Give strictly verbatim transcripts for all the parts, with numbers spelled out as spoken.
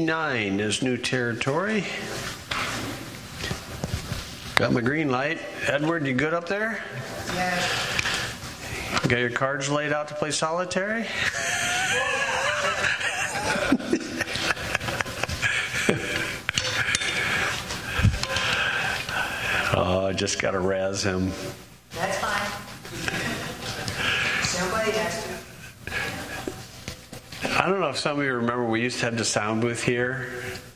eighty-nine is new territory. Got my green light. Edward, you good up there? Yes. Got your cards laid out to play solitary? Oh, I just got to razz him. That's fine. Somebody has to. I don't know if some of you remember we used to have the sound booth here.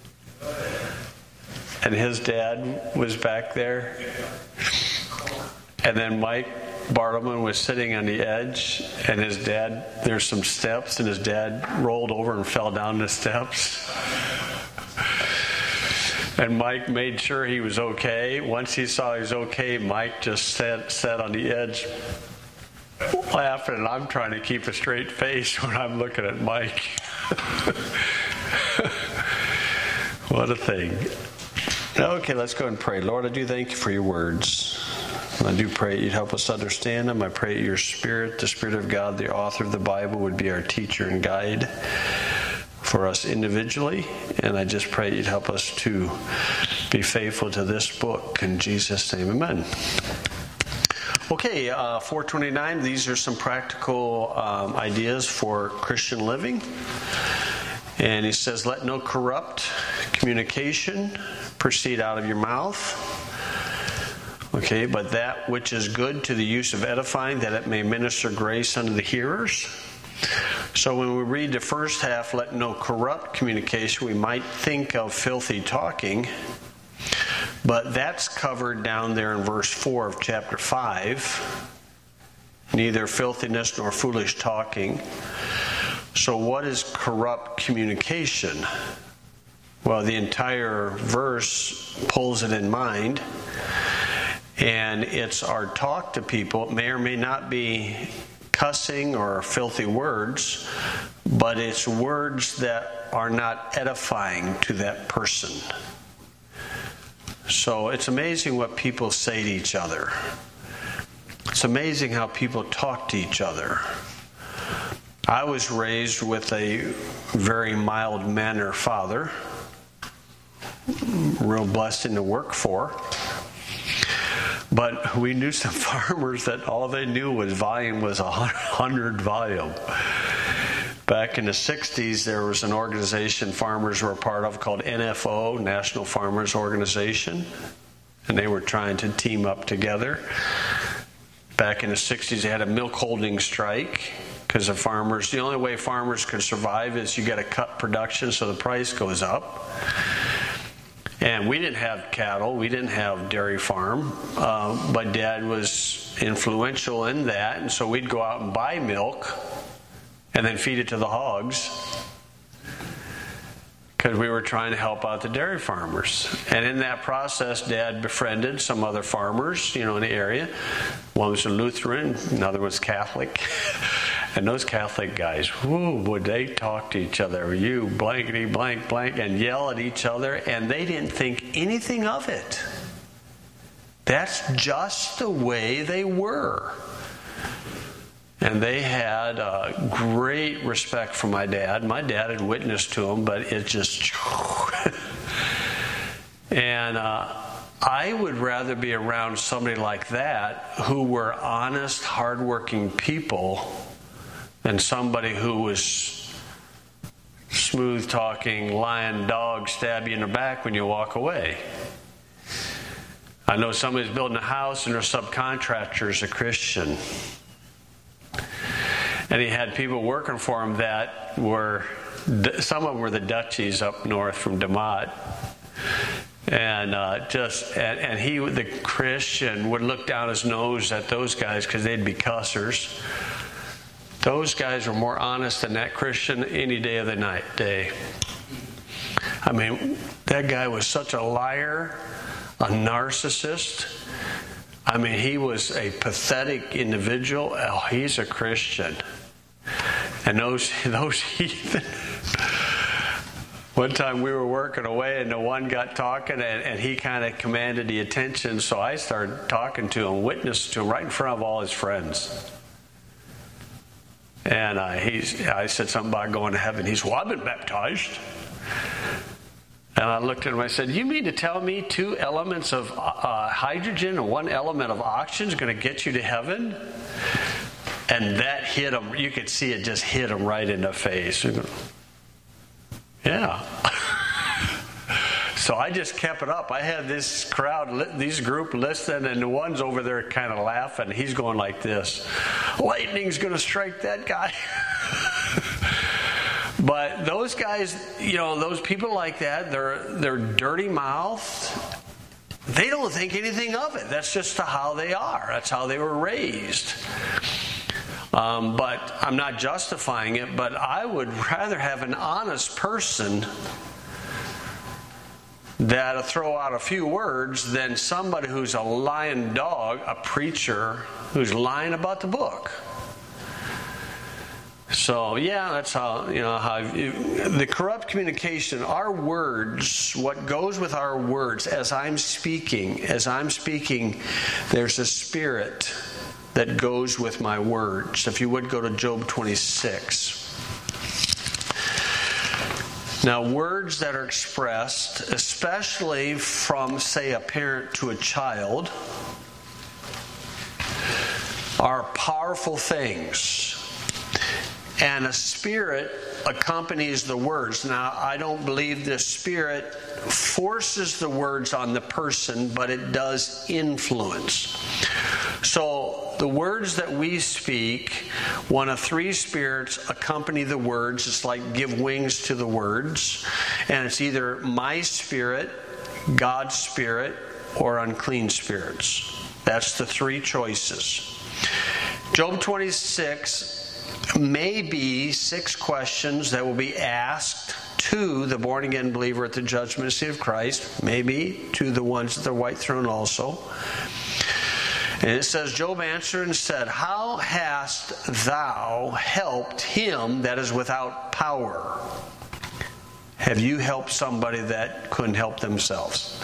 And his dad was back there. And then Mike Bartleman was sitting on the edge. And his dad, there's some steps. And his dad rolled over and fell down the steps. And Mike made sure he was okay. Once he saw he was okay, Mike just sat, sat on the edge laughing. And I'm trying to keep a straight face when I'm looking at Mike. What a thing. Okay, let's go and pray. Lord, I do thank you for your words. I do pray you'd help us understand them. I pray your Spirit, the Spirit of God, the author of the Bible, would be our teacher and guide for us individually. And I just pray you'd help us to be faithful to this book. In Jesus' name, amen. Okay, uh, four twenty-nine, these are some practical um, ideas for Christian living. And he says, let no corrupt communication proceed out of your mouth. Okay, but that which is good to the use of edifying, that it may minister grace unto the hearers. So when we read the first half, let no corrupt communication, we might think of filthy talking. But that's covered down there in verse four of chapter five. Neither filthiness nor foolish talking. So what is corrupt communication? Well, the entire verse pulls it in mind. And it's our talk to people. It may or may not be cussing or filthy words, but it's words that are not edifying to that person. So it's amazing what people say to each other. It's amazing how people talk to each other. I was raised with a very mild mannered father, real blessing to work for. But we knew some farmers that all they knew was volume was a hundred volume. Back in the sixties, there was an organization farmers were a part of called N F O, National Farmers Organization. And they were trying to team up together. Back in the sixties, they had a milk holding strike because the farmers, the only way farmers could survive is you got to cut production so the price goes up. And we didn't have cattle, we didn't have dairy farm, uh, but Dad was influential in that, and so we'd go out and buy milk and then feed it to the hogs because we were trying to help out the dairy farmers. And in that process, Dad befriended some other farmers, you know, in the area. One was a Lutheran, another was Catholic. And those Catholic guys, whoo, would they talk to each other, you blankety blank blank, and yell at each other, and they didn't think anything of it. That's just the way they were. And they had uh, great respect for my dad. My dad had witnessed to him, but it just... and uh, I would rather be around somebody like that who were honest, hardworking people than somebody who was smooth-talking, lying dog, stab you in the back when you walk away. I know somebody's building a house and their subcontractor's a Christian. And he had people working for him that were, some of them were the Dutchies up north from DeMott. And uh, just, and, and he, the Christian, would look down his nose at those guys because they'd be cussers. Those guys were more honest than that Christian any day of the night, day. I mean, that guy was such a liar, a narcissist. I mean, he was a pathetic individual. Oh, he's a Christian. And those those heathen. One time we were working away and the one got talking and, and he kind of commanded the attention. So I started talking to him, witnessed to him right in front of all his friends. And uh, he's, I said something about going to heaven. He said, well, I've been baptized. And I looked at him, I said, you mean to tell me two elements of uh, hydrogen and one element of oxygen is going to get you to heaven? And that hit him. You could see it just hit him right in the face. Yeah. So I just kept it up. I had this crowd, this group listening, and the one's over there kind of laughing. He's going like this. Lightning's going to strike that guy. But those guys, you know, those people like that, they're they're dirty mouthed. They don't think anything of it. That's just how they are. That's how they were raised. Um, but I'm not justifying it, but I would rather have an honest person that'll throw out a few words than somebody who's a lying dog, a preacher who's lying about the book. So yeah, that's how, you know, how the corrupt communication, our words, what goes with our words, as I'm speaking, as I'm speaking, there's a spirit that goes with my words. If you would go to Job twenty-six. Now, words that are expressed, especially from, say, a parent to a child, are powerful things. And a spirit accompanies the words. Now, I don't believe the spirit forces the words on the person, but it does influence. So, the words that we speak, one of three spirits accompany the words. It's like give wings to the words. And it's either my spirit, God's spirit, or unclean spirits. That's the three choices. Job twenty-six may be six questions that will be asked to the born-again believer at the judgment seat of Christ. Maybe to the ones at the white throne also. And it says, Job answered and said, how hast thou helped him that is without power? Have you helped somebody that couldn't help themselves?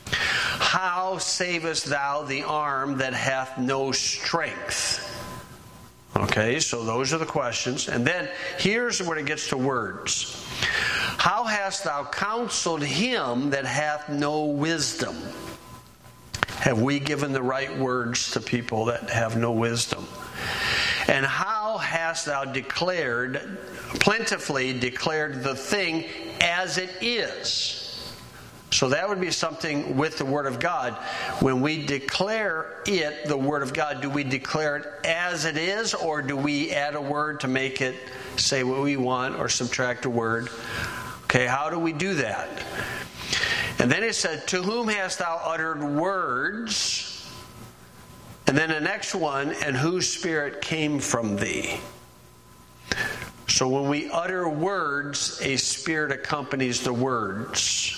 How savest thou the arm that hath no strength? Okay, so those are the questions. And then here's where it gets to words. How hast thou counseled him that hath no wisdom? Have we given the right words to people that have no wisdom? And how hast thou declared, plentifully declared the thing as it is? So that would be something with the Word of God. When we declare it, the Word of God, do we declare it as it is, or do we add a word to make it say what we want or subtract a word? Okay, how do we do that? And then it said, to whom hast thou uttered words? And then the next one, and whose spirit came from thee? So when we utter words, a spirit accompanies the words.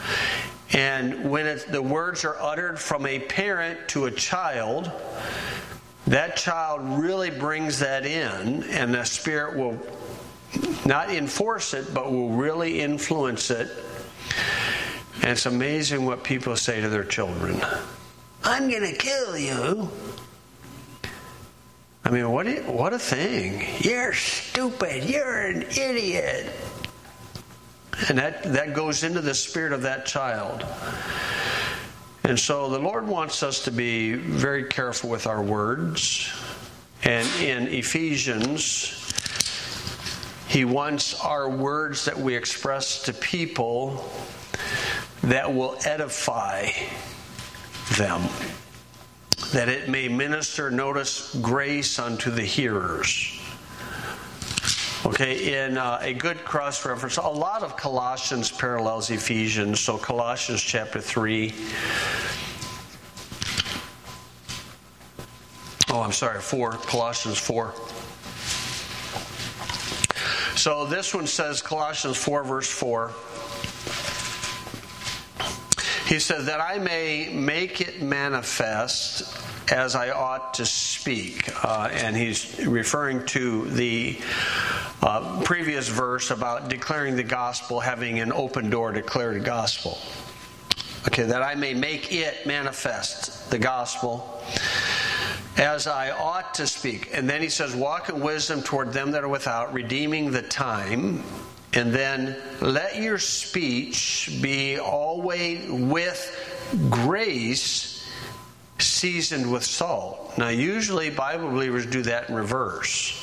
And when it, the words are uttered from a parent to a child, that child really brings that in, and the spirit will not enforce it, but will really influence it. And it's amazing what people say to their children. I'm going to kill you. I mean, what a, what a thing. You're stupid. You're an idiot. And that, that goes into the spirit of that child. And so the Lord wants us to be very careful with our words. And in Ephesians, He wants our words that we express to people that will edify them, that it may minister, notice, grace unto the hearers. Okay, in uh, a good cross-reference, a lot of Colossians parallels Ephesians. So Colossians chapter three. Oh, I'm sorry, four. Colossians four. So this one says, Colossians four, verse four. He says, that I may make it manifest as I ought to speak. Uh, and he's referring to the uh, previous verse about declaring the gospel, having an open door to declare the gospel. Okay, that I may make it manifest, the gospel, as I ought to speak. And then he says, walk in wisdom toward them that are without, redeeming the time. And then let your speech be always with grace, seasoned with salt. Now, usually Bible believers do that in reverse,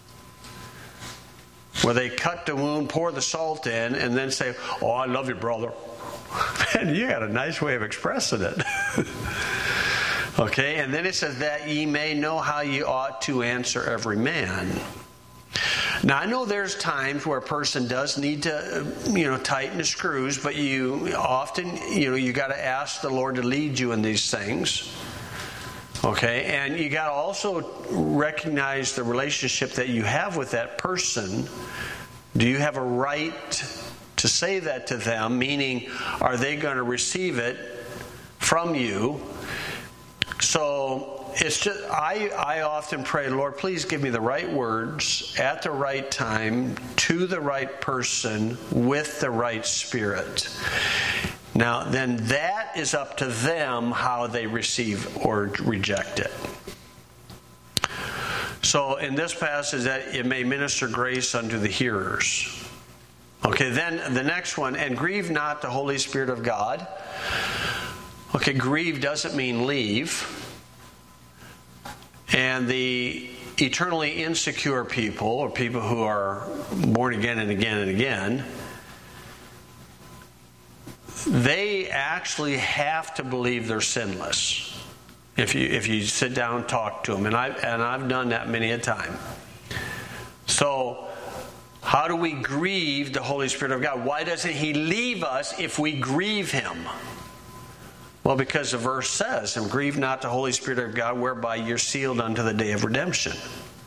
where they cut the wound, pour the salt in, and then say, "Oh, I love you, brother." And you got a nice way of expressing it. Okay, and then it says that ye may know how ye ought to answer every man. Now, I know there's times where a person does need to, you know, tighten the screws, but you often, you know, you got to ask the Lord to lead you in these things. Okay, and you got to also recognize the relationship that you have with that person. Do you have a right to say that to them? Meaning, are they going to receive it from you? So it's just, I, I often pray, Lord, please give me the right words at the right time to the right person with the right spirit. Now, then that is up to them how they receive or reject it. So in this passage, that it may minister grace unto the hearers. Okay, then the next one, and grieve not the Holy Spirit of God. Okay, grieve doesn't mean leave. And the eternally insecure people, or people who are born again and again and again, they actually have to believe they're sinless. If you if you sit down and talk to them, and I and I've done that many a time. So, how do we grieve the Holy Spirit of God? Why doesn't He leave us if we grieve Him? Well, because the verse says, "And grieve not the Holy Spirit of God, whereby you're sealed unto the day of redemption."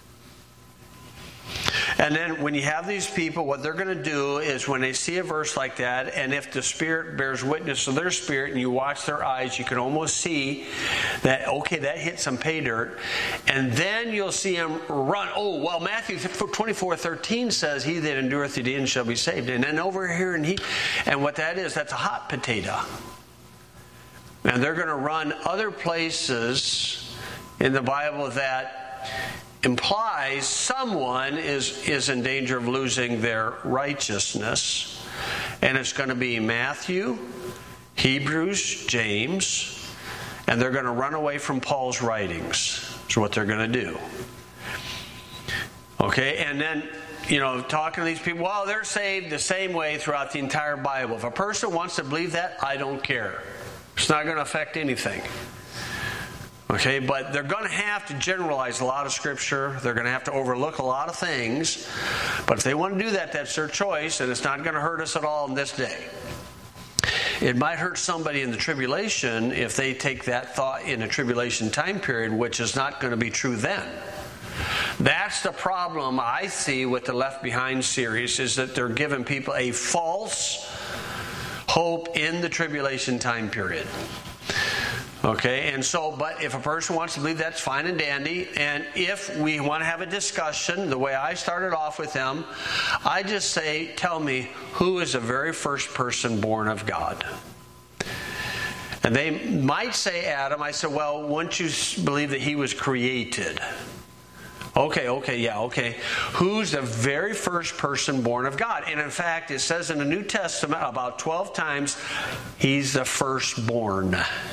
And then when you have these people, what they're going to do is when they see a verse like that, and if the Spirit bears witness to their spirit and you watch their eyes, you can almost see that, okay, that hit some pay dirt. And then you'll see them run. Oh, well, Matthew twenty-four thirteen says, "He that endureth to the end shall be saved." And then over here, and he, and what that is, that's a hot potato. And they're going to run other places in the Bible that implies someone is, is in danger of losing their righteousness. And it's going to be Matthew, Hebrews, James, and they're going to run away from Paul's writings. That's what they're going to do. Okay, and then, you know, talking to these people, well, they're saved the same way throughout the entire Bible. If a person wants to believe that, I don't care. It's not going to affect anything. Okay, but they're going to have to generalize a lot of Scripture. They're going to have to overlook a lot of things. But if they want to do that, that's their choice, and it's not going to hurt us at all in this day. It might hurt somebody in the tribulation if they take that thought in a tribulation time period, which is not going to be true then. That's the problem I see with the Left Behind series, is that they're giving people a false hope in the tribulation time period. Okay, and so, but if a person wants to believe, that's fine and dandy. And if we want to have a discussion, the way I started off with them, I just say, tell me, who is the very first person born of God? And they might say Adam. I said, well, wouldn't you believe that he was created? Okay, okay, yeah, okay. Who's the very first person born of God? And in fact, it says in the New Testament about twelve times, he's the firstborn.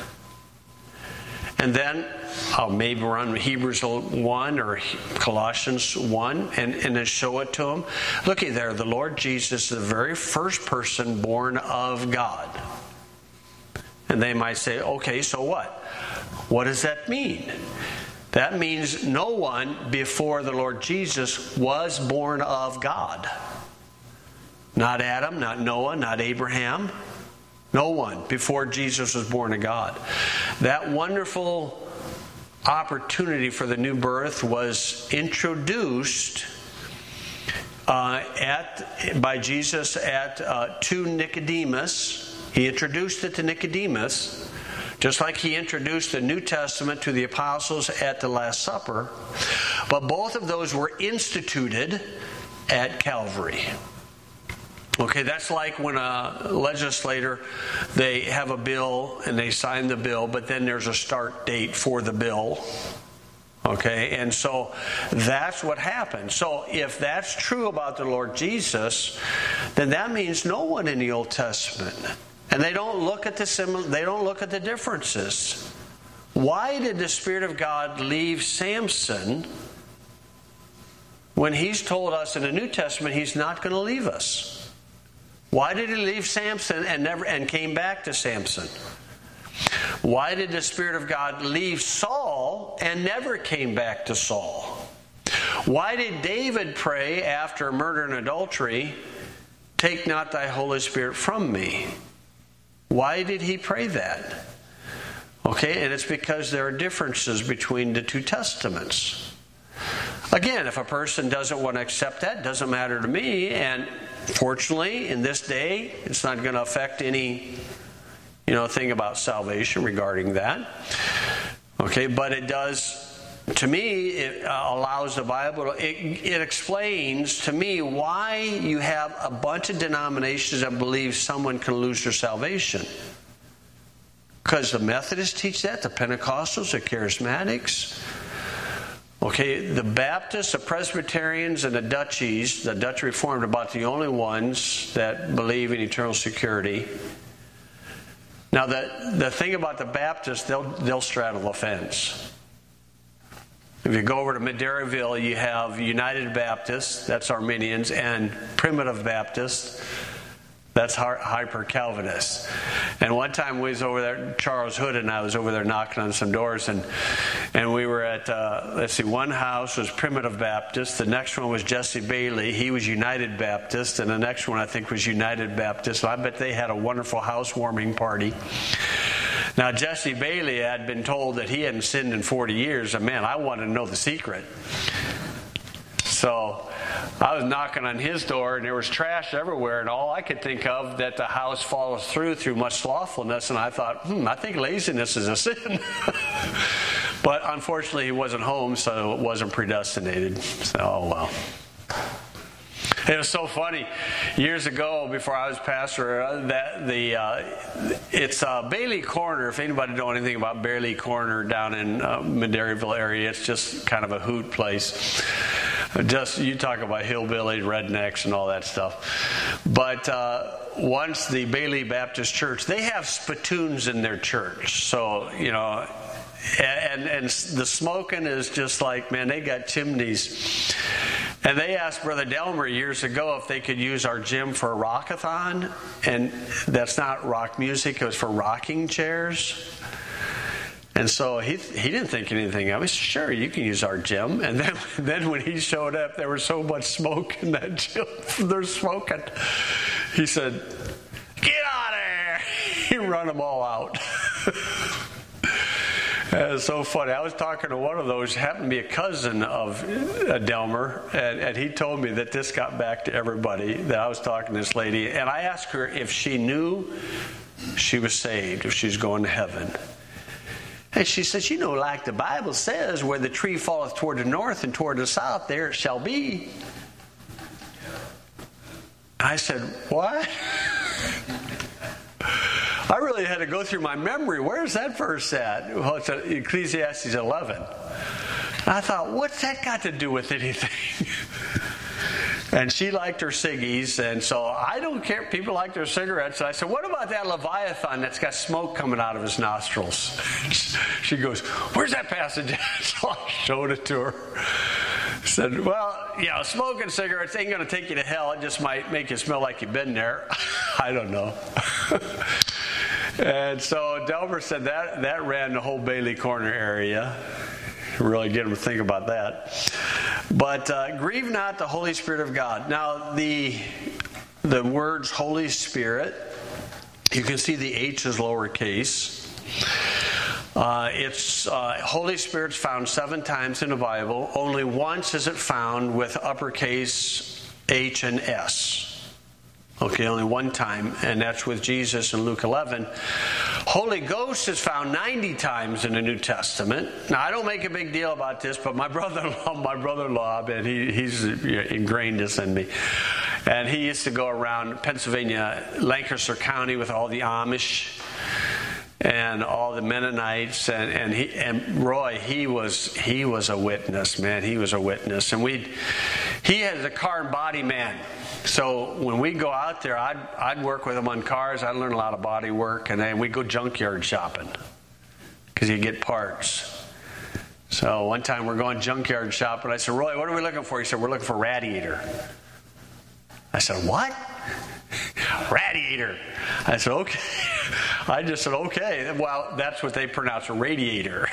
And then I'll maybe run Hebrews one or Colossians one and, and then show it to them. Looky there, the Lord Jesus is the very first person born of God. And they might say, okay, so what? What does that mean? That means no one before the Lord Jesus was born of God. Not Adam, not Noah, not Abraham. No one before Jesus was born of God. That wonderful opportunity for the new birth was introduced uh, at by Jesus at uh, to Nicodemus. He introduced it to Nicodemus, just like he introduced the New Testament to the apostles at the Last Supper. But both of those were instituted at Calvary. Okay, that's like when a legislator, they have a bill and they sign the bill, but then there's a start date for the bill. Okay, and so that's what happened. So if that's true about the Lord Jesus, then that means no one in the Old Testament. And they don't look at the simil- they don't look at the differences. Why did the Spirit of God leave Samson when He's told us in the New Testament He's not going to leave us? Why did He leave Samson and never and came back to Samson? Why did the Spirit of God leave Saul and never came back to Saul? Why did David pray after murder and adultery, "Take not thy Holy Spirit from me"? Why did he pray that? Okay, and it's because there are differences between the two testaments. Again, if a person doesn't want to accept that, it doesn't matter to me, and fortunately, in this day, it's not going to affect any You know, thing about salvation regarding that. Okay, but it does, to me, it uh, allows the Bible, it, it explains to me why you have a bunch of denominations that believe someone can lose their salvation. Because the Methodists teach that, the Pentecostals, the Charismatics. Okay, the Baptists, the Presbyterians, and the Dutchies, the Dutch Reformed, are about the only ones that believe in eternal security. Now, the, the thing about the Baptists, they'll, they'll straddle the fence. If you go over to Madeiraville, you have United Baptists, that's Arminians, and Primitive Baptists, that's Hyper-Calvinists. And one time we was over there, Charles Hood and I was over there knocking on some doors, and and we were at, uh, let's see, one house was Primitive Baptist, the next one was Jesse Bailey, he was United Baptist, and the next one I think was United Baptist. So I bet they had a wonderful housewarming party. Now Jesse Bailey had been told that he hadn't sinned in forty years, and man, I wanted to know the secret. So I was knocking on his door, and there was trash everywhere, and all I could think of that the house follows through through much slothfulness, and I thought, hmm, I think laziness is a sin. But unfortunately, he wasn't home, so it wasn't predestinated. So, oh well. It was so funny. Years ago, before I was pastor, uh, that the uh, it's uh, Bailey Corner. If anybody know anything about Bailey Corner down in uh, Madeiraville area, it's just kind of a hoot place. Just you talk about hillbilly rednecks and all that stuff. But uh, once the Bailey Baptist Church, they have spittoons in their church, so you know, and and the smoking is just like, man, they got chimneys. And they asked Brother Delmer years ago if they could use our gym for a rockathon, and that's not rock music; it was for rocking chairs. And so he he didn't think anything of it. Sure, you can use our gym. And then then when he showed up, there was so much smoke in that gym. They're smoking. He said, "Get out of here!" He run them all out. It was so funny. I was talking to one of those, happened to be a cousin of Delmer, and, and he told me that this got back to everybody, that I was talking to this lady, and I asked her if she knew she was saved, if she was going to heaven. And she says, you know, like the Bible says, where the tree falleth toward the north and toward the south, there it shall be. I said, what? I really had to go through my memory. Where's that verse at? Well, it's Ecclesiastes eleven. And I thought, what's that got to do with anything? And she liked her ciggies, and so I don't care. People like their cigarettes. And I said, what about that Leviathan that's got smoke coming out of his nostrils? She goes, where's that passage at? So I showed it to her. I said, well, you know, smoking cigarettes ain't going to take you to hell. It just might make you smell like you've been there. I don't know. And so Delmer said that that ran the whole Bailey Corner area. Really get them to think about that. But uh, grieve not the Holy Spirit of God. Now, the the words Holy Spirit, you can see the H is lowercase. Uh, it's uh, Holy Spirit's found seven times in the Bible. Only once is it found with uppercase H and S. Okay, only one time, and that's with Jesus in Luke eleven. Holy Ghost is found ninety times in the New Testament. Now, I don't make a big deal about this, but my brother-in-law, my brother-in-law, and he, he's ingrained this in me. And he used to go around Pennsylvania, Lancaster County with all the Amish. and all the Mennonites, and, and he and Roy, he was he was a witness, man. He was a witness, and we he has a car and body man. So when we go out there, I'd I'd work with him on cars. I'd learn a lot of body work, and then we'd go junkyard shopping because you get parts. So one time we're going junkyard shopping. I said, Roy, what are we looking for? He said, we're looking for radiator. I said, what? Radiator. I said, okay. I just said, okay. Well, that's what they pronounce a radiator.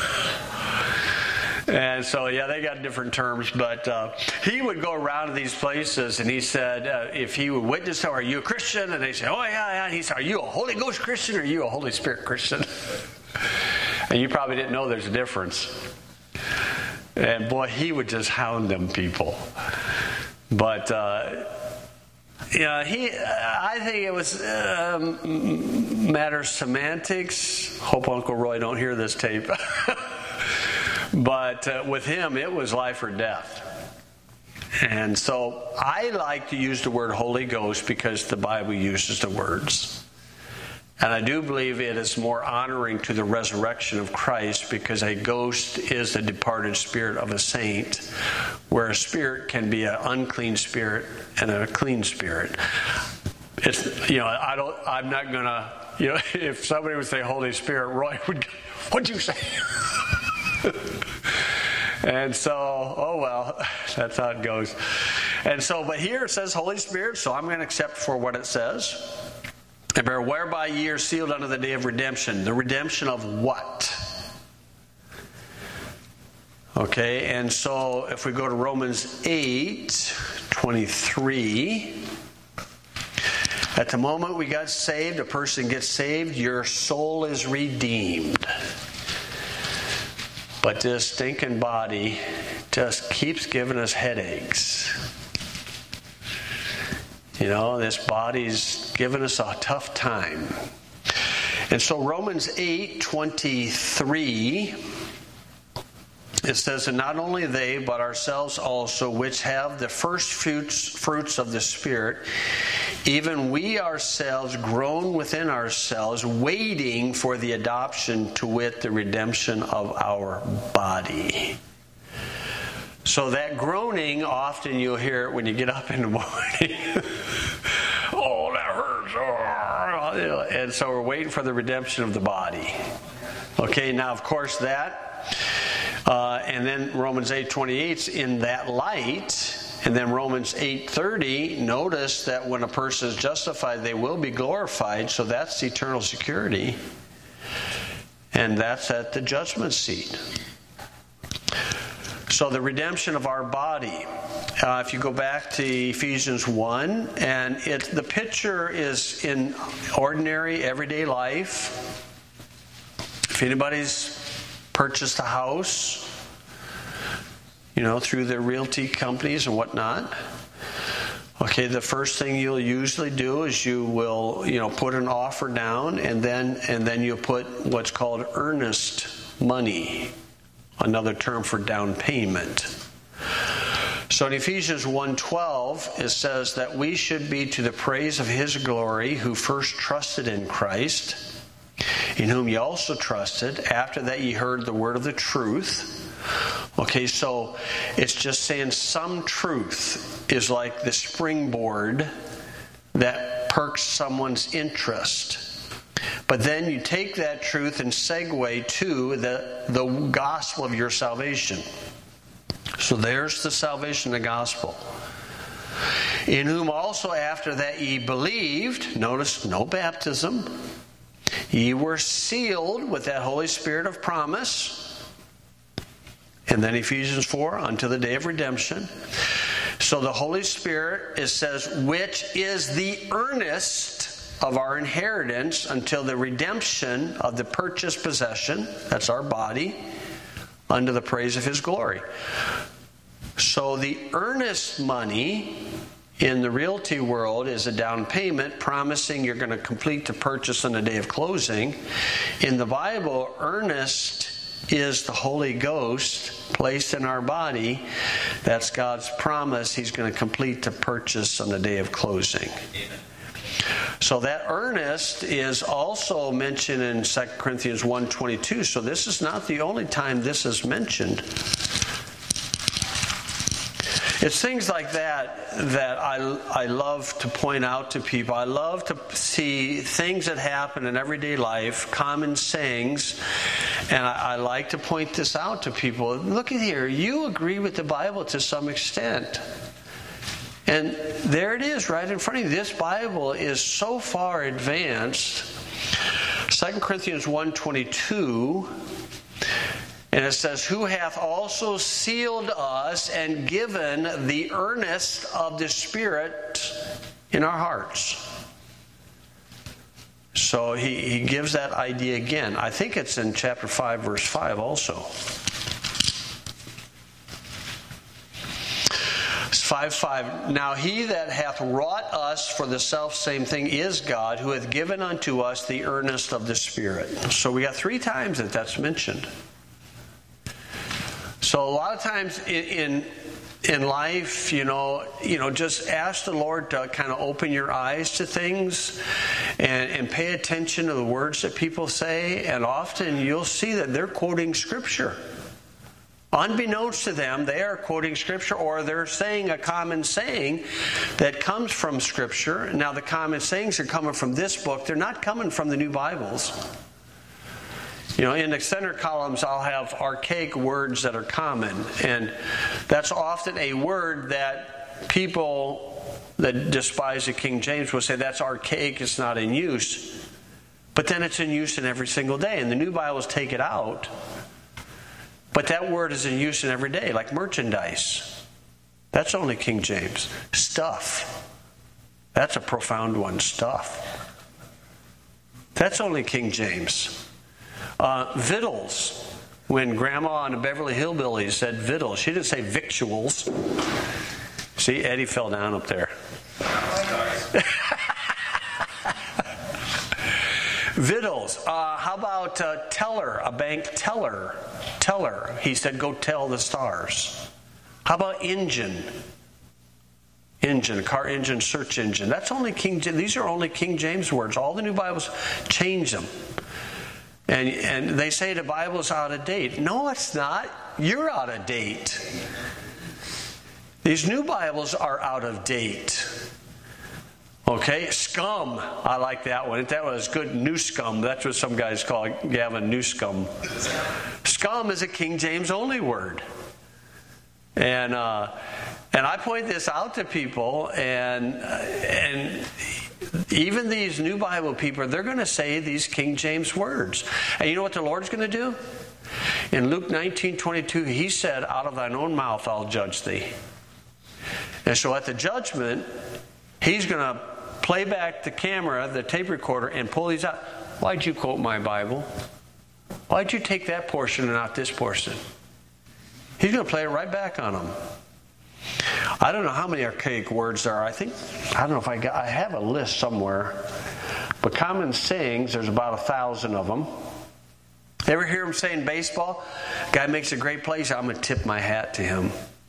And so, yeah, they got different terms. But uh, he would go around to these places, and he said, uh, if he would witness, are you a Christian? And they said, oh, yeah, yeah. And he said, are you a Holy Ghost Christian or are you a Holy Spirit Christian? And you probably didn't know there's a difference. And boy, he would just hound them people. But, uh, yeah, he, I think it was um, matter of semantics. Hope Uncle Roy don't hear this tape. But uh, with him, it was life or death. And so I like to use the word Holy Ghost because the Bible uses the words. And I do believe it is more honoring to the resurrection of Christ because a ghost is the departed spirit of a saint, where a spirit can be an unclean spirit and a clean spirit. It's, you know, I don't, I'm not going to, you know, if somebody would say Holy Spirit, Roy would, what'd you say? And so, oh well, that's how it goes. And so, but here it says Holy Spirit, so I'm going to accept for what it says. And whereby ye are sealed unto the day of redemption. The redemption of what? Okay, and so if we go to Romans eight twenty-three, at the moment we got saved, a person gets saved, your soul is redeemed. But this stinking body just keeps giving us headaches. You know, this body's giving us a tough time. And so Romans eight twenty-three, it says, and not only they, but ourselves also, which have the first fruits, fruits of the Spirit, even we ourselves groan within ourselves, waiting for the adoption, to wit, the redemption of our body. So that groaning, often you'll hear it when you get up in the morning. Oh, that hurts. Oh. And so we're waiting for the redemption of the body. Okay, now of course that, uh, and then Romans eight twenty-eight in that light, and then Romans eight thirty, notice that when a person is justified, they will be glorified, so that's the eternal security. And that's at the judgment seat. So the redemption of our body. Uh, if you go back to Ephesians one, and it, the picture is in ordinary, everyday life. If anybody's purchased a house, you know, through their realty companies and whatnot, okay, the first thing you'll usually do is you will, you know, put an offer down, and then and then you'll put what's called earnest money. Another term for down payment. So in Ephesians one twelve, it says that we should be to the praise of His glory, who first trusted in Christ, in whom ye also trusted, after that ye heard the word of the truth. Okay, so it's just saying some truth is like the springboard that perks someone's interest. But then you take that truth and segue to the, the gospel of your salvation. So there's the salvation of the gospel. In whom also after that ye believed, notice no baptism, ye were sealed with that Holy Spirit of promise. And then Ephesians four, unto the day of redemption. So the Holy Spirit, it says, which is the earnest of our inheritance until the redemption of the purchased possession, that's our body, unto the praise of His glory. So the earnest money in the realty world is a down payment promising you're going to complete the purchase on the day of closing. In the Bible, earnest is the Holy Ghost placed in our body. That's God's promise. He's going to complete the purchase on the day of closing. Amen. So that earnest is also mentioned in Second Corinthians one twenty-two. So this is not the only time this is mentioned. It's things like that that I, I love to point out to people. I love to see things that happen in everyday life, common sayings, and I, I like to point this out to people. Look at here, you agree with the Bible to some extent. And there it is right in front of you. This Bible is so far advanced. Second Corinthians one twenty-two, and it says, who hath also sealed us and given the earnest of the Spirit in our hearts. So he, he gives that idea again. I think it's in chapter five, verse five also. five five. Now he that hath wrought us for the selfsame thing is God, who hath given unto us the earnest of the Spirit. So we got three times that that's mentioned. So a lot of times in, in in life, you know, you know, just ask the Lord to kind of open your eyes to things and, and pay attention to the words that people say. And often you'll see that they're quoting Scripture. Unbeknownst to them, they are quoting Scripture, or they're saying a common saying that comes from Scripture. Now, the common sayings are coming from this book. They're not coming from the new Bibles. You know, in the center columns, I'll have archaic words that are common. And that's often a word that people that despise the King James will say that's archaic, it's not in use. But then it's in use in every single day. And the new Bibles take it out. But that word is in use in every day, like merchandise. That's only King James. Stuff. That's a profound one, stuff. That's only King James. Uh, victuals. When Grandma on the Beverly Hillbillies said victuals, she didn't say victuals. See, Eddie fell down up there. Victuals. Uh, how about uh, teller? A bank teller. Teller. He said, go tell the stars. How about engine? Engine, car engine, search engine. That's only King. These are only King James words. All the new Bibles change them. And and they say the Bible's out of date. No, it's not. You're out of date. These new Bibles are out of date. Okay, scum. I like that one. That was good. New scum. That's what some guys call it. Gavin, new scum. Scum is a King James only word. And uh, and I point this out to people, and and even these new Bible people, they're going to say these King James words. And you know what the Lord's going to do? In Luke nineteen twenty-two, He said, out of thine own mouth I'll judge thee. And so at the judgment, He's going to play back the camera, the tape recorder, and pull these out. Why'd you quote my Bible? Why'd you take that portion and not this portion? He's going to play it right back on them. I don't know how many archaic words there are. I think, I don't know if I got, I have a list somewhere. But common sayings, there's about a thousand of them. Ever hear him saying baseball? Guy makes a great play, so I'm going to tip my hat to him.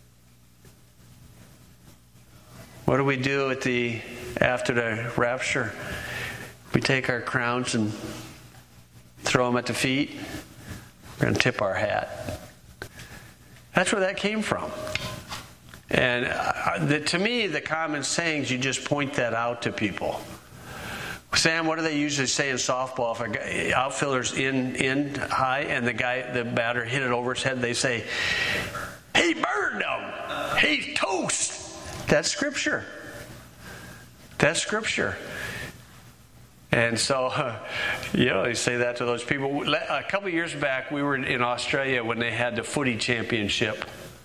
What do we do at the after the rapture? We take our crowns and throw them at the feet. We're going to tip our hat. That's where that came from. And uh, the, to me, the common sayings, you just point that out to people. Sam, what do they usually say in softball? If a guy, outfielder's in in high and the guy, the batter hit it over his head, they say, "He burned him. He's toast." That's Scripture. That's Scripture. And so, uh, you know, they say that to those people. A couple of years back, we were in Australia when they had the footy championship.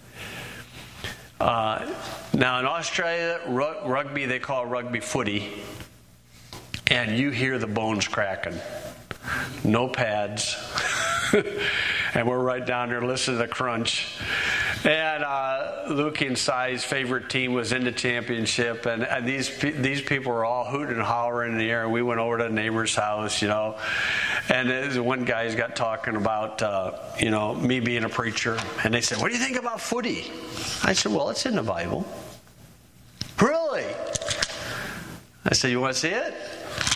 Uh, now, in Australia, r- rugby, they call rugby footy. And you hear the bones cracking. No pads. And we're right down there listening to the crunch. And uh, Luke and Sai's favorite team was in the championship, and, and these these people were all hooting and hollering in the air. And we went over to the neighbor's house, you know, and one guy's got talking about, uh, you know, me being a preacher, and they said, "What do you think about footy?" I said, "Well, it's in the Bible." Really? I said, "You want to see it?"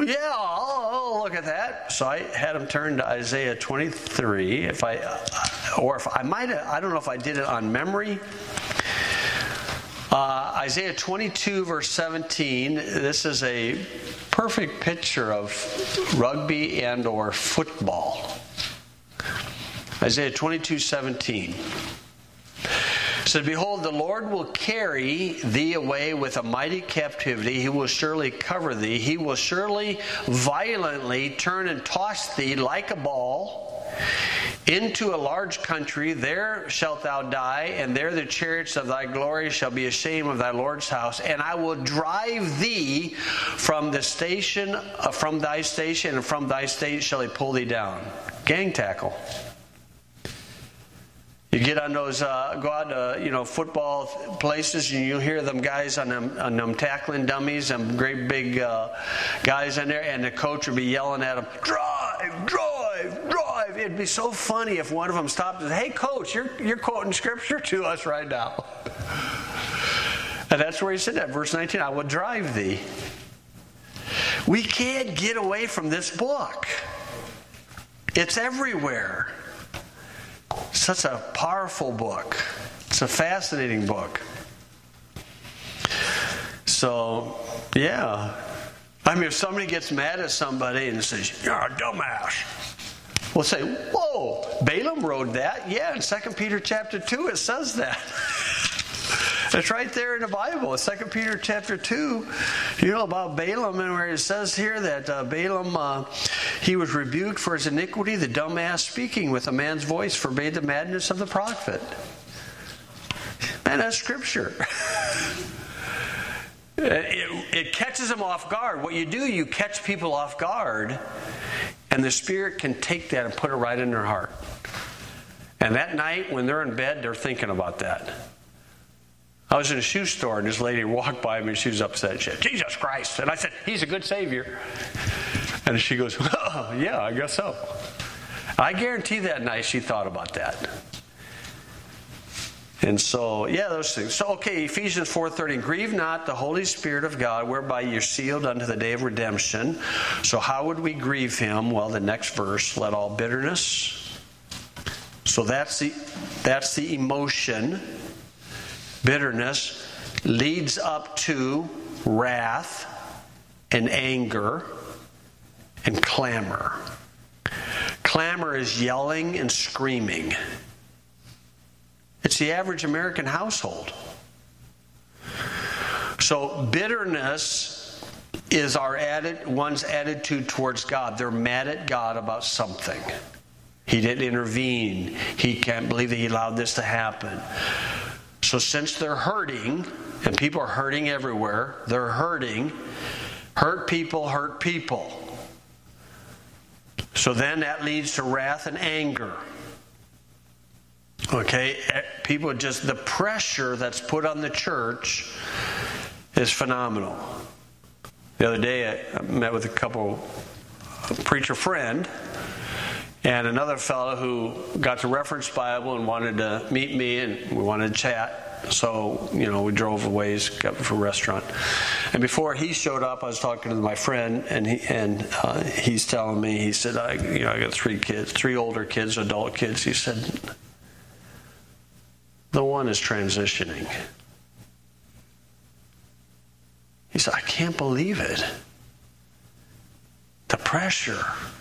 Well, yeah, I'll, I'll look at that. So I had him turn to Isaiah twenty-three. If I, or if I might have, I don't know if I did it on memory. Uh, Isaiah twenty-two, verse seventeen. This is a perfect picture of rugby and or football. Isaiah twenty-two, seventeen. It said, behold, the Lord will carry thee away with a mighty captivity. He will surely cover thee. He will surely violently turn and toss thee like a ball into a large country. There shalt thou die, and there the chariots of thy glory shall be ashamed of thy Lord's house. And I will drive thee from the station, uh, from thy station, and from thy state shall he pull thee down. Gang tackle. You get on those, uh, go out to, you know, football places, and you hear them guys on them, on them tackling dummies, them great big uh, guys in there, and the coach would be yelling at them, drive, drive, drive. It'd be so funny if one of them stopped and said, hey, coach, you're, you're quoting scripture to us right now. And that's where he said that, verse nineteen, I will drive thee. We can't get away from this book. It's everywhere. Such a powerful book. It's a fascinating book. So, yeah. I mean, if somebody gets mad at somebody and says, you're a dumbass, we'll say, whoa, Balaam wrote that. Yeah, in Second Peter chapter two, it says that. It's right there in the Bible. Second Peter chapter two, you know about Balaam, and where it says here that uh, Balaam, uh, he was rebuked for his iniquity. The dumbass speaking with a man's voice forbade the madness of the prophet. Man, that's scripture. it, it catches them off guard. What you do, you catch people off guard, and the Spirit can take that and put it right in their heart. And that night, when they're in bed, they're thinking about that. I was in a shoe store, and this lady walked by me, and she was upset. She said, Jesus Christ. And I said, he's a good Savior. And she goes, oh, yeah, I guess so. I guarantee that night she thought about that. And so, yeah, those things. So, okay, Ephesians four thirty, grieve not the Holy Spirit of God, whereby you're sealed unto the day of redemption. So how would we grieve him? Well, the next verse, let all bitterness. So that's the that's the emotion. Bitterness leads up to wrath and anger and clamor. Clamor is yelling and screaming. It's the average American household. So bitterness is our added, one's attitude towards God. They're mad at God about something. He didn't intervene. He can't believe that he allowed this to happen. So since they're hurting, and people are hurting everywhere, they're hurting, hurt people hurt people. So then that leads to wrath and anger. Okay, people just, the pressure that's put on the church is phenomenal. The other day I met with a couple, a preacher friend, and another fellow who got the Reference Bible and wanted to meet me, and we wanted to chat. So, you know, we drove a ways, got for a restaurant. And before he showed up, I was talking to my friend, and he and uh, he's telling me, he said, I, you know, I got three kids, three older kids, adult kids. He said, the one is transitioning. He said, I can't believe it. The pressure.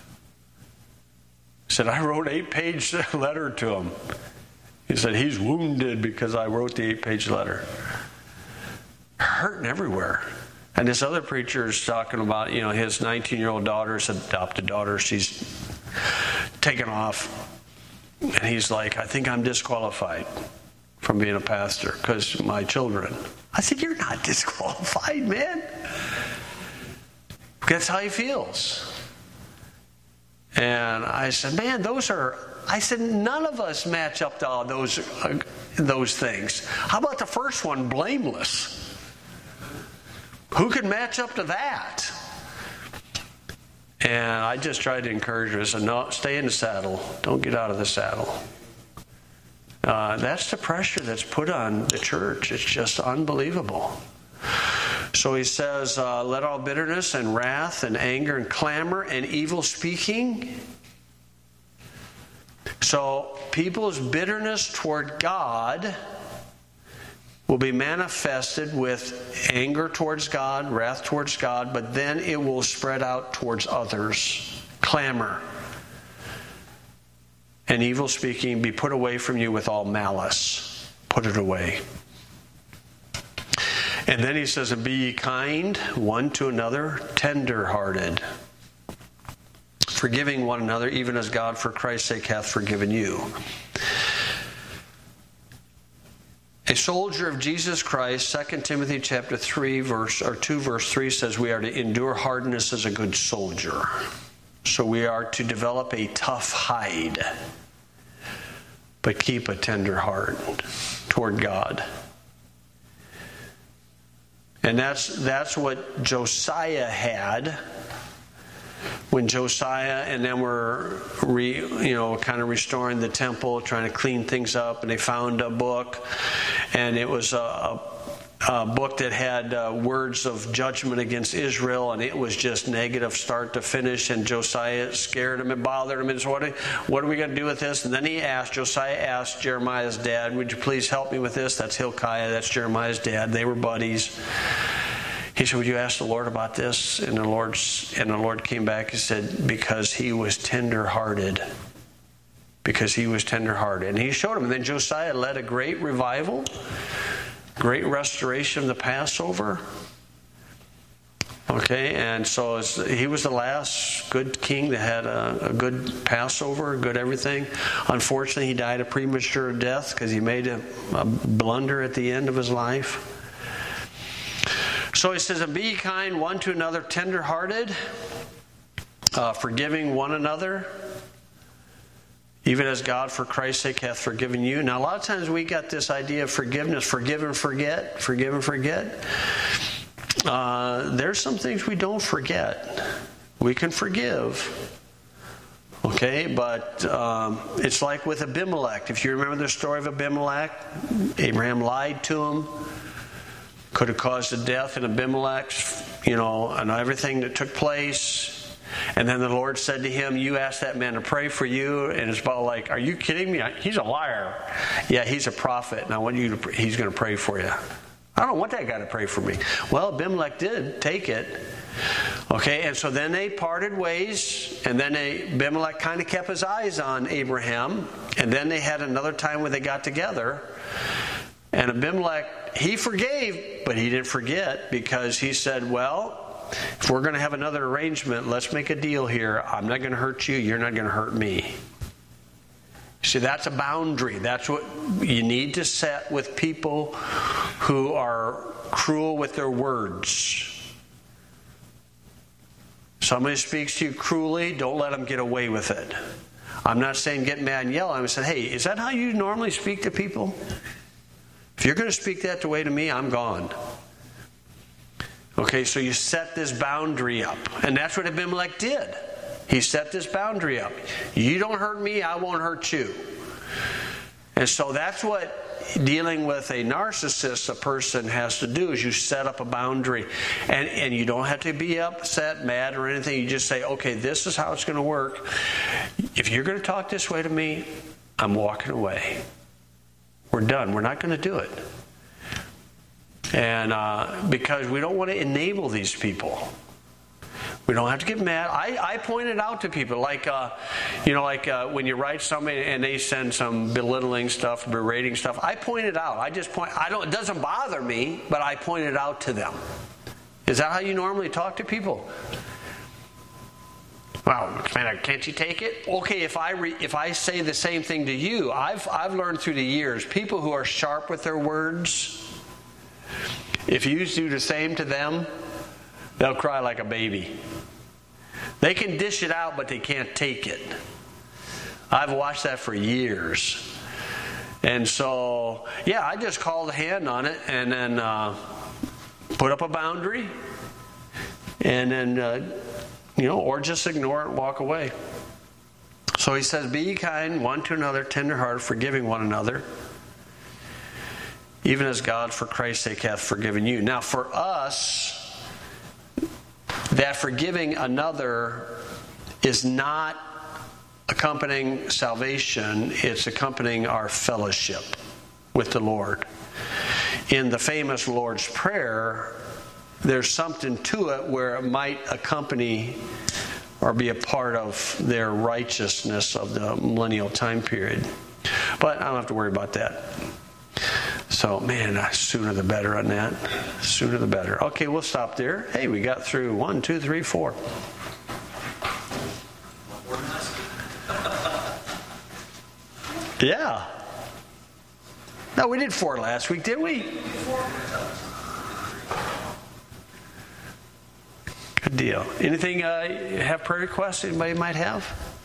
He said, I wrote an eight-page letter to him. He said, he's wounded because I wrote the eight-page letter. Hurting everywhere. And this other preacher is talking about, you know, his nineteen-year-old daughter's adopted daughter. She's taken off. And he's like, I think I'm disqualified from being a pastor because my children. I said, you're not disqualified, man. That's how he feels. And I said, man, those are, I said, none of us match up to all those, uh, those things. How about the first one, blameless? Who can match up to that? And I just tried to encourage her. I said, no, stay in the saddle. Don't get out of the saddle. Uh, that's the pressure that's put on the church. It's just unbelievable. So he says, uh, let all bitterness and wrath and anger and clamor and evil speaking. So people's bitterness toward God will be manifested with anger towards God, wrath towards God, but then it will spread out towards others. Clamor and evil speaking be put away from you with all malice. Put it away. And then he says, and be ye kind one to another, tender-hearted, forgiving one another, even as God for Christ's sake hath forgiven you. A soldier of Jesus Christ, Second Timothy chapter three, verse or two, verse three says we are to endure hardness as a good soldier. So we are to develop a tough hide, but keep a tender heart toward God. And that's that's what Josiah had when Josiah and them were re, you know kind of restoring the temple, trying to clean things up, and they found a book, and it was a, a, a book that had uh, words of judgment against Israel, and it was just negative start to finish. And Josiah scared him and bothered him, and so what are, what are we going to do with this? And then he asked, Josiah asked Jeremiah's dad, would you please help me with this? That's Hilkiah, that's Jeremiah's dad. They were buddies. He said, would you ask the Lord about this? And the Lord, and the Lord came back and said, because he was tender-hearted. Because he was tender-hearted. And he showed him. And then Josiah led a great revival, great restoration of the Passover. Okay, and so he was the last good king that had a, a good Passover, a good everything. Unfortunately, he died a premature death because he made a, a blunder at the end of his life. So he says, and be ye kind one to another, tender-hearted, uh, forgiving one another, even as God for Christ's sake hath forgiven you. Now, a lot of times we got this idea of forgiveness, forgive and forget, forgive and forget. Uh, there's some things we don't forget. We can forgive. Okay, but um, it's like with Abimelech. If you remember the story of Abimelech, Abraham lied to him. Could have caused the death in Abimelech, you know, and everything that took place. And then the Lord said to him, you asked that man to pray for you. And it's about like, are you kidding me? He's a liar. Yeah, he's a prophet. And I want you to, he's going to pray for you. I don't want that guy to pray for me. Well, Abimelech did take it. Okay, and so then they parted ways. And then they, Abimelech kind of kept his eyes on Abraham. And then they had another time where they got together. And Abimelech, he forgave, but he didn't forget, because he said, well, if we're going to have another arrangement, let's make a deal here. I'm not going to hurt you. You're not going to hurt me. See, that's a boundary. That's what you need to set with people who are cruel with their words. Somebody speaks to you cruelly, don't let them get away with it. I'm not saying get mad and yell. I'm saying, hey, is that how you normally speak to people? If you're going to speak that way to me, I'm gone. Okay, so you set this boundary up. And that's what Abimelech did. He set this boundary up. You don't hurt me, I won't hurt you. And so that's what dealing with a narcissist, a person has to do, is you set up a boundary. And, and you don't have to be upset, mad, or anything. You just say, okay, this is how it's going to work. If you're going to talk this way to me, I'm walking away. We're done. We're not going to do it. And uh, because we don't want to enable these people. We don't have to get mad. I, I point it out to people, like, uh, you know, like uh, when you write somebody and they send some belittling stuff, berating stuff. I point it out. I just point. I don't. It doesn't bother me, but I point it out to them. Is that how you normally talk to people? Wow, man, can't you take it? Okay, if I re, if I say the same thing to you, I've I've learned through the years, people who are sharp with their words, if you do the same to them, they'll cry like a baby. They can dish it out, but they can't take it. I've watched that for years. And so, yeah, I just called a hand on it and then uh, put up a boundary. And then, uh, you know, or just ignore it and walk away. So he says, be ye kind one to another, tenderhearted, forgiving one another. even as God for Christ's sake hath forgiven you. Now for us, that forgiving another is not accompanying salvation, it's accompanying our fellowship with the Lord. In the famous Lord's Prayer, there's something to it where it might accompany or be a part of their righteousness of the millennial time period. But I don't have to worry about that. So, man, sooner the better on that. Sooner the better. Okay, we'll stop there. Hey, we got through one, two, three, four. Yeah. No, we did four last week, didn't we? Good deal. Anything, uh, have prayer requests anybody might have?